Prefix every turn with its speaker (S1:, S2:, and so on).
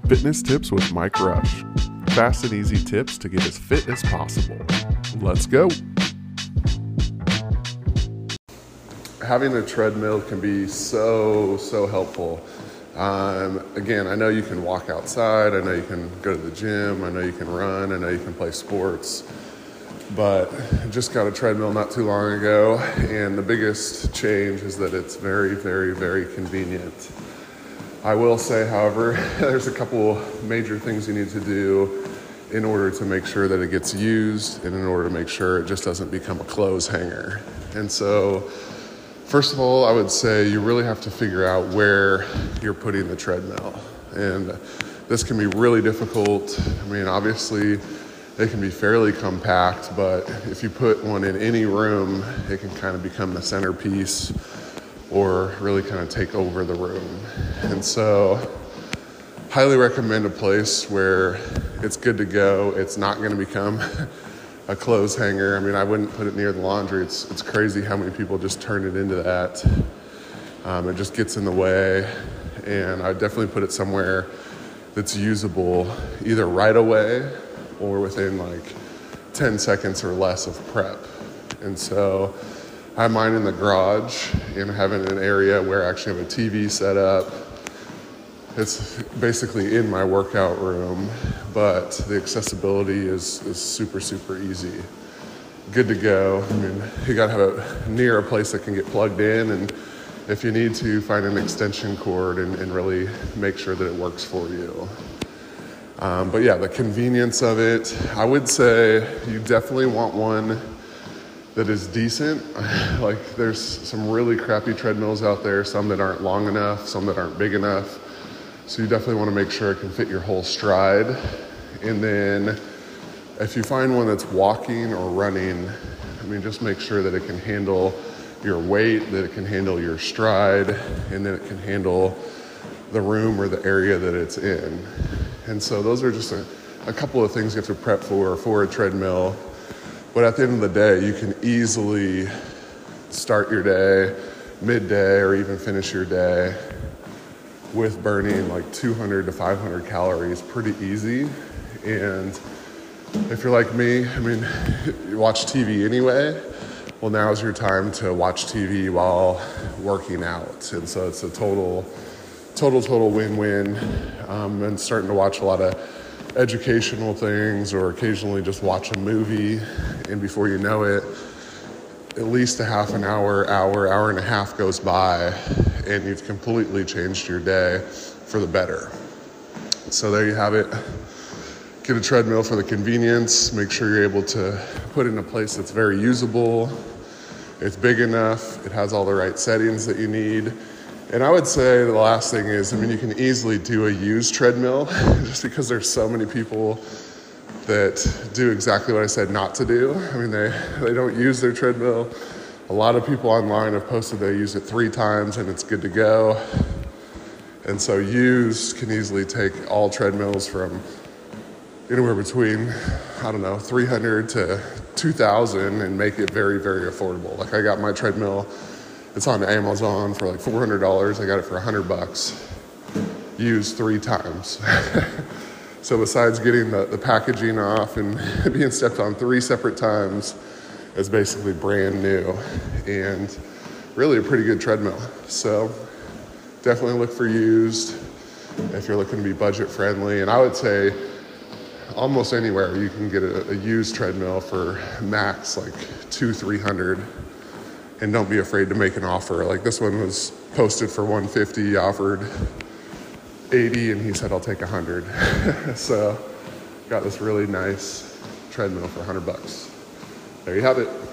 S1: Fitness Tips with Mike Rush. Fast and easy tips to get as fit as possible. Let's go. Having a treadmill can be so helpful. Again, I know you can walk outside. I know you can go to the gym. I know you can run. I know you can play sports. But I just got a treadmill not too long ago, and the biggest change is that it's very convenient. I will say, however, there's a couple major things you need to do in order to make sure that it gets used and in order to make sure it just doesn't become a clothes hanger. And so, first of all, I would say you really have to figure out where you're putting the treadmill. And this can be really difficult. I mean, obviously, they can be fairly compact, but if you put one in any room, it can kind of become the centerpiece or really kind of take over the room. And so, highly recommend a place where it's good to go. It's not going to become a clothes hanger. I mean, I wouldn't put it near the laundry. It's crazy how many people just turn it into that. It just gets in the way. And I definitely put it somewhere that's usable either right away or within like 10 seconds or less of prep. And so I have mine in the garage and having an area where I actually have a TV set up. It's basically in my workout room, but the accessibility is super easy. Good to go. I mean, you gotta have it near a place that can get plugged in, and if you need to, find an extension cord and really make sure that it works for you. But yeah, the convenience of it, I would say you definitely want one that is decent. Like, there's some really crappy treadmills out there, some that aren't long enough, some that aren't big enough. So you definitely want to make sure it can fit your whole stride. And then if you find one that's walking or running, I mean, just make sure that it can handle your weight, that it can handle your stride, and that it can handle the room or the area that it's in. And so those are just a couple of things you have to prep for a treadmill. But at the end of the day, you can easily start your day, midday, or even finish your day with burning like 200 to 500 calories pretty easy. And if you're like me, I mean, you watch TV anyway, well, now's your time to watch TV while working out. And so it's a total win-win. And starting to watch a lot of educational things or occasionally just watch a movie, and before you know it, at least a half an hour and a half goes by, and you've completely changed your day for the better. So there you have it. Get a treadmill for the convenience. Make sure you're able to put it in a place that's very usable. It's big enough. It has all the right settings that you need. And I would say the last thing is, I mean, you can easily do a used treadmill just because there's so many people that do exactly what I said not to do. I mean, they don't use their treadmill. A lot of people online have posted they use it 3 times and it's good to go. And so used can easily take all treadmills from anywhere between, I don't know, $300 to $2,000 and make it very affordable. Like, I got my treadmill, it's on Amazon for like $400. I got it for $100, used 3 times. So besides getting the packaging off and being stepped on 3 separate times, it's basically brand new and really a pretty good treadmill. So definitely look for used if you're looking to be budget friendly. And I would say almost anywhere you can get a used treadmill for max like $200-300. And don't be afraid to make an offer. Like, this one was posted for $150, offered $80, and he said, I'll take $100. So got this really nice treadmill for $100. There you have it.